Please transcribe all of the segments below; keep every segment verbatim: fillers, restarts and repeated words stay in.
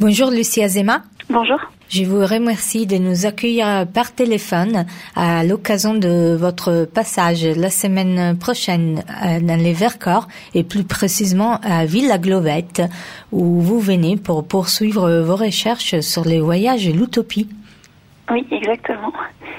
Bonjour Lucie Azéma. Bonjour. Je vous remercie de nous accueillir par téléphone à l'occasion de votre passage la semaine prochaine dans les Vercors et plus précisément à Villa-Glovette où vous venez pour poursuivre vos recherches sur les voyages et l'utopie. Oui, exactement.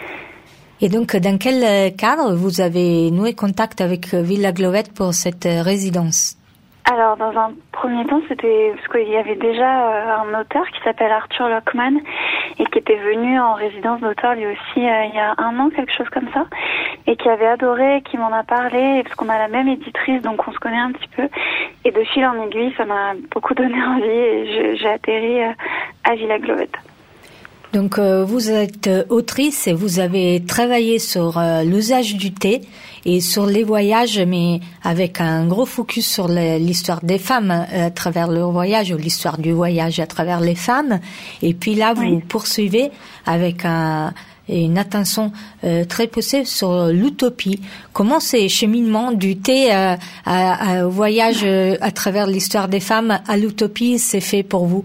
Et donc, dans quel cadre vous avez noué contact avec Villa-Glovette pour cette résidence ? Alors, dans un premier temps, c'était parce qu'il y avait déjà un auteur qui s'appelle Arthur Lockman et qui était venu en résidence d'auteur lui aussi euh, il y a un an, quelque chose comme ça, et qui avait adoré, qui m'en a parlé, parce qu'on a la même éditrice, donc on se connaît un petit peu. Et de fil en aiguille, ça m'a beaucoup donné envie et je, j'ai atterri euh, à Villa-Glovette. Donc, euh, vous êtes autrice et vous avez travaillé sur euh, l'usage du thé et sur les voyages, mais avec un gros focus sur le, l'histoire des femmes euh, à travers leur voyage, ou l'histoire du voyage à travers les femmes. Et puis là, vous oui. poursuivez avec un, une attention euh, très poussée sur l'utopie. Comment ces cheminements du thé euh, à, à, au voyage euh, à travers l'histoire des femmes à l'utopie s'est fait pour vous ?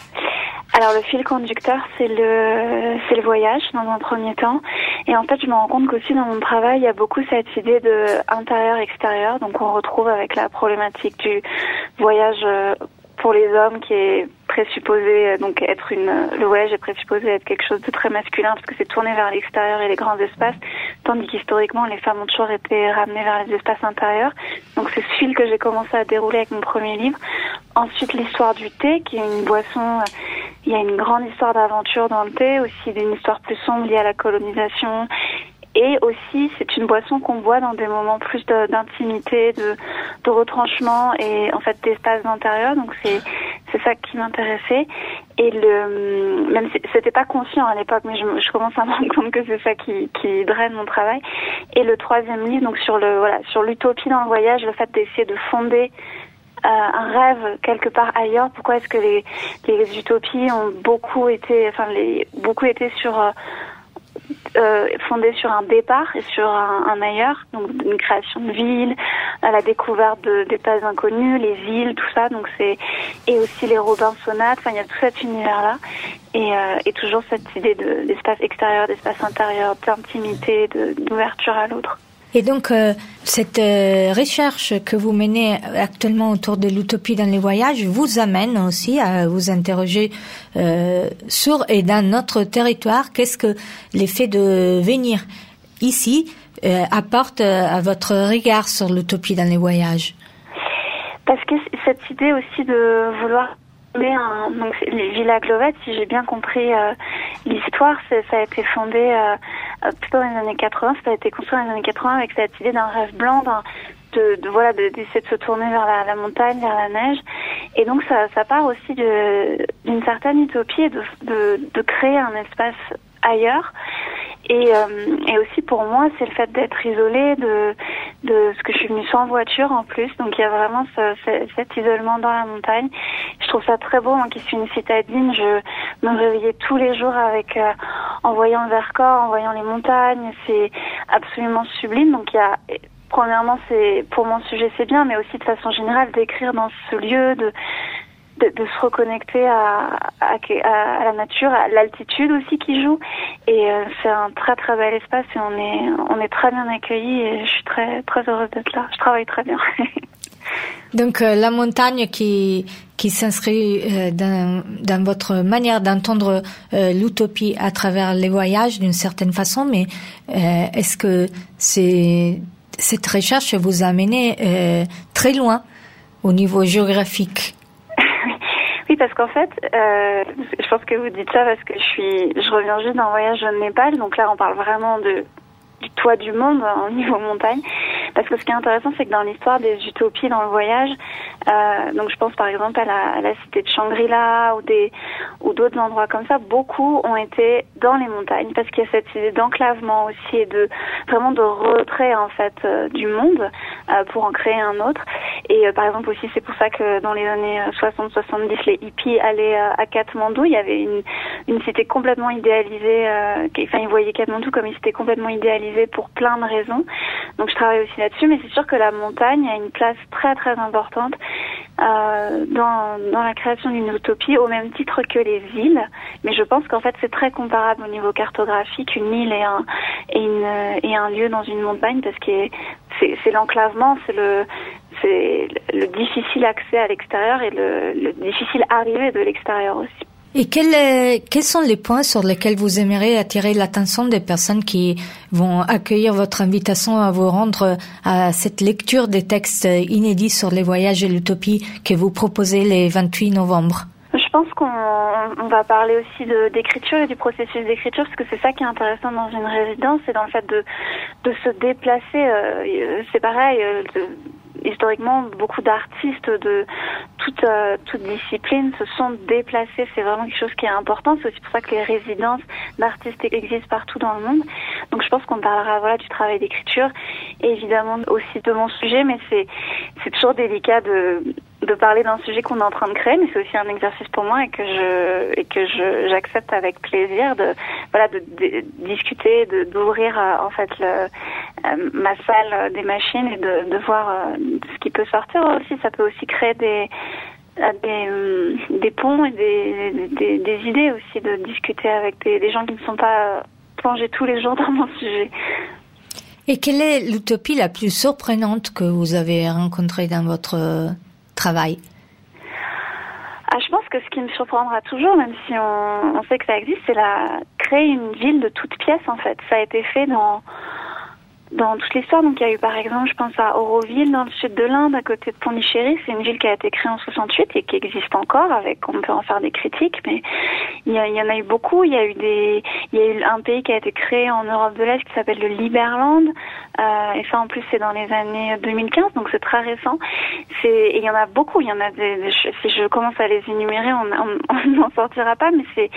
Alors le fil conducteur, c'est le c'est le voyage dans un premier temps, et en fait je me rends compte qu'aussi dans mon travail il y a beaucoup cette idée de intérieur-extérieur, donc on retrouve avec la problématique du voyage pour les hommes qui est présupposé donc être une le voyage est présupposé être quelque chose de très masculin parce que c'est tourné vers l'extérieur et les grands espaces, tandis qu'historiquement les femmes ont toujours été ramenées vers les espaces intérieurs. Donc c'est ce fil que j'ai commencé à dérouler avec mon premier livre. Ensuite l'histoire du thé qui est une boisson. Il y a une grande histoire d'aventure dans le thé, aussi d'une histoire plus sombre liée à la colonisation. Et aussi, c'est une boisson qu'on boit dans des moments plus de, d'intimité, de, de retranchement et en fait d'espace intérieur. Donc c'est c'est ça qui m'intéressait. Et le même si c'était pas conscient à l'époque, mais je, je commence à me rendre compte que c'est ça qui qui draine mon travail. Et le troisième livre, donc sur le voilà sur l'utopie dans le voyage, le fait d'essayer de fonder Euh, un rêve quelque part ailleurs. Pourquoi est-ce que les, les utopies ont beaucoup été, enfin les beaucoup été sur euh, euh, fondées sur un départ et sur un, un ailleurs, donc une création de ville, à la découverte de, d'espaces inconnus, les îles, tout ça. Donc c'est et aussi les Robinsonades. Enfin, il y a tout cet univers-là et, euh, et toujours cette idée de, d'espace extérieur, d'espace intérieur, d'intimité, de, d'ouverture à l'autre. Et donc, euh, cette euh, recherche que vous menez actuellement autour de l'utopie dans les voyages vous amène aussi à vous interroger euh, sur et dans notre territoire. Qu'est-ce que l'effet de venir ici euh, apporte à votre regard sur l'utopie dans les voyages ? Parce que cette idée aussi de vouloir... Mais un, donc les Villa-Glovette, si j'ai bien compris euh, l'histoire, c'est, ça a été fondé euh, plutôt dans les années quatre-vingts. Ça a été construit dans les années quatre-vingts avec cette idée d'un rêve blanc, d'un, de, de voilà, de, d'essayer de se tourner vers la, la montagne, vers la neige. Et donc ça, ça part aussi de, d'une certaine utopie et de, de, de créer un espace ailleurs. Et, euh, et aussi pour moi, c'est le fait d'être isolée, de, de ce que je suis venue sans voiture en plus. Donc il y a vraiment ce, ce, cet isolement dans la montagne. Je trouve ça très beau, moi qui suis une citadine, je me réveillais tous les jours avec, euh, en voyant le Vercors, en voyant les montagnes. C'est absolument sublime. Donc il y a, premièrement, c'est pour mon sujet c'est bien, mais aussi de façon générale d'écrire dans ce lieu, de De, de se reconnecter à, à, à la nature, à l'altitude aussi qui joue. Et euh, c'est un très très bel espace et on est on est très bien accueillis et je suis très très heureuse d'être là. Je travaille très bien. Donc euh, la montagne qui qui s'inscrit euh, dans dans votre manière d'entendre euh, l'utopie à travers les voyages d'une certaine façon, mais euh, est-ce que c'est cette recherche vous a amené euh, très loin au niveau géographique? Oui, parce qu'en fait, euh, je pense que vous dites ça parce que je suis, je reviens juste d'un voyage au Népal, donc là on parle vraiment de du toit du monde au niveau montagne. Parce que ce qui est intéressant, c'est que dans l'histoire des utopies dans le voyage, euh, donc je pense par exemple à la, à la cité de Shangri-La ou des ou d'autres endroits comme ça, beaucoup ont été dans les montagnes parce qu'il y a cette idée d'enclavement aussi et de vraiment de retrait en fait euh, du monde euh, pour en créer un autre. Et euh, par exemple aussi, c'est pour ça que dans les années soixante soixante-dix, les hippies allaient euh, à Katmandou. Il y avait une une cité complètement idéalisée. Euh, enfin, ils voyaient Katmandou comme une cité complètement idéalisée pour plein de raisons. Donc je travaille aussi là-dessus, mais c'est sûr que la montagne a une place très très importante euh, dans, dans la création d'une utopie, au même titre que les îles. Mais je pense qu'en fait c'est très comparable au niveau cartographique, une île et un, et une, et un lieu dans une montagne, parce que c'est, c'est l'enclavement, c'est le, c'est le difficile accès à l'extérieur et le, le difficile arrivée de l'extérieur aussi. Et quels, quels sont les points sur lesquels vous aimeriez attirer l'attention des personnes qui vont accueillir votre invitation à vous rendre à cette lecture des textes inédits sur les voyages et l'utopie que vous proposez les vingt-huit novembre? Je pense qu'on on va parler aussi de, d'écriture et du processus d'écriture, parce que c'est ça qui est intéressant dans une résidence, c'est dans le fait de, de se déplacer. Euh, c'est pareil, euh, de, historiquement, beaucoup d'artistes de toute, euh, toute discipline se sont déplacés. C'est vraiment quelque chose qui est important. C'est aussi pour ça que les résidences d'artistes existent partout dans le monde. Donc je pense qu'on parlera voilà, du travail d'écriture et évidemment aussi de mon sujet, mais c'est, c'est toujours délicat de, de parler d'un sujet qu'on est en train de créer, mais c'est aussi un exercice pour moi et que je, et que je, j'accepte avec plaisir de, voilà, de, de discuter, de, d'ouvrir euh, en fait le, euh, ma salle des machines et de, de voir euh, ce qui peut sortir aussi. Ça peut aussi créer des, des, des ponts et des, des, des idées aussi, de discuter avec des, des gens qui ne sont pas plongés tous les jours dans mon sujet. Et quelle est l'utopie la plus surprenante que vous avez rencontrée dans votre travail? Ah, je pense que ce qui me surprendra toujours, même si on, on sait que ça existe, c'est la créer une ville de toutes pièces en fait. Ça a été fait dans dans toute l'histoire. Donc il y a eu par exemple, je pense à Auroville dans le sud de l'Inde, à côté de Pondichéry. C'est une ville qui a été créée en soixante-huit et qui existe encore. Avec, on peut en faire des critiques, mais il y, a, il y en a eu beaucoup. Il y a eu des, il y a eu un pays qui a été créé en Europe de l'Est qui s'appelle le Liberland. Euh, et ça en plus c'est dans les années deux mille quinze, donc c'est très récent. C'est, et il y en a beaucoup. Il y en a des, des si je commence à les énumérer, on n'en sortira pas. Mais c'est,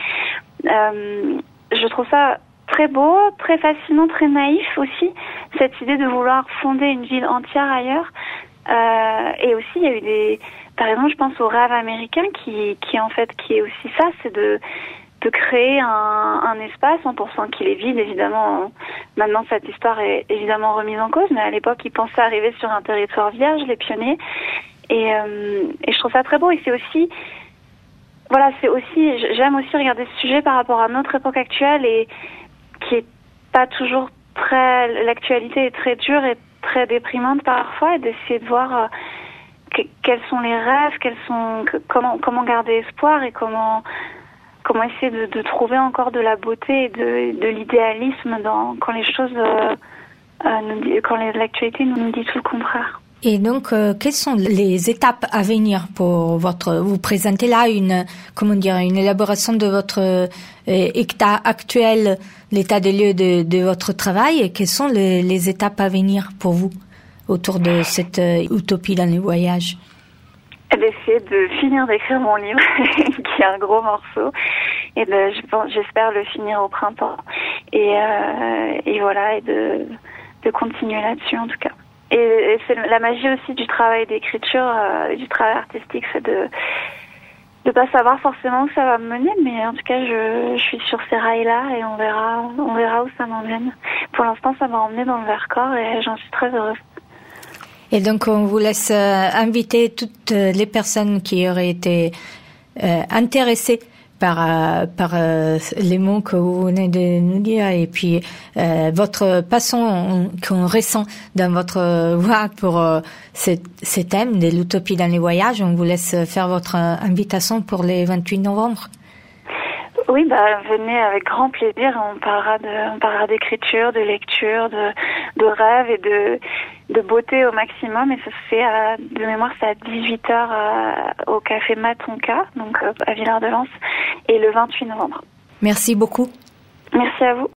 euh, je trouve ça très beau, très fascinant, très naïf aussi, cette idée de vouloir fonder une ville entière ailleurs. Euh, et aussi, il y a eu des, par exemple, je pense au rêve américain qui, qui en fait, qui est aussi ça, c'est de, de créer un, un espace cent pour cent qu'il est vide, évidemment. Maintenant, cette histoire est évidemment remise en cause, mais à l'époque, ils pensaient arriver sur un territoire vierge, les pionniers. Et, euh, et je trouve ça très beau. Et c'est aussi, voilà, c'est aussi, j'aime aussi regarder ce sujet par rapport à notre époque actuelle et qui est pas toujours très, l'actualité est très dure et très déprimante parfois, et d'essayer de voir euh, que, quels sont les rêves, quels sont, que, comment, comment garder espoir et comment, comment essayer de, de trouver encore de la beauté et de, de l'idéalisme dans, quand les choses, euh, euh, nous, quand les, l'actualité nous, nous dit tout le contraire. Et donc, euh, quelles sont les étapes à venir pour votre... Vous présentez là une, comment dire, une élaboration de votre euh, état actuel, l'état des lieux de, de votre travail, et quelles sont les, les étapes à venir pour vous autour de cette euh, utopie dans les voyages? D'essayer de finir d'écrire mon livre, qui est un gros morceau, et de, je pense, j'espère le finir au printemps. Et, euh, et voilà, et de, de continuer là-dessus en tout cas. Et c'est la magie aussi du travail d'écriture, euh, du travail artistique, c'est de de pas savoir forcément où ça va me mener, mais en tout cas, je, je suis sur ces rails-là et on verra, on verra où ça m'emmène. Pour l'instant, ça m'a emmené dans le Vercors et j'en suis très heureuse. Et donc, on vous laisse euh, inviter toutes les personnes qui auraient été euh, intéressées par euh, par euh, les mots que vous venez de nous dire, et puis euh, votre passion qu'on ressent dans votre voix pour euh, ces, ces thèmes de l'utopie dans les voyages. On vous laisse faire votre invitation pour les vingt-huit novembre. Oui, bah venez avec grand plaisir. On parlera de, on parlera d'écriture, de lecture, de, de rêve et de, de beauté au maximum. Et ça se fait à, de mémoire, c'est à dix-huit heures à, au café Matonka, donc à Villard-de-Lans, et le vingt-huit novembre. Merci beaucoup. Merci à vous.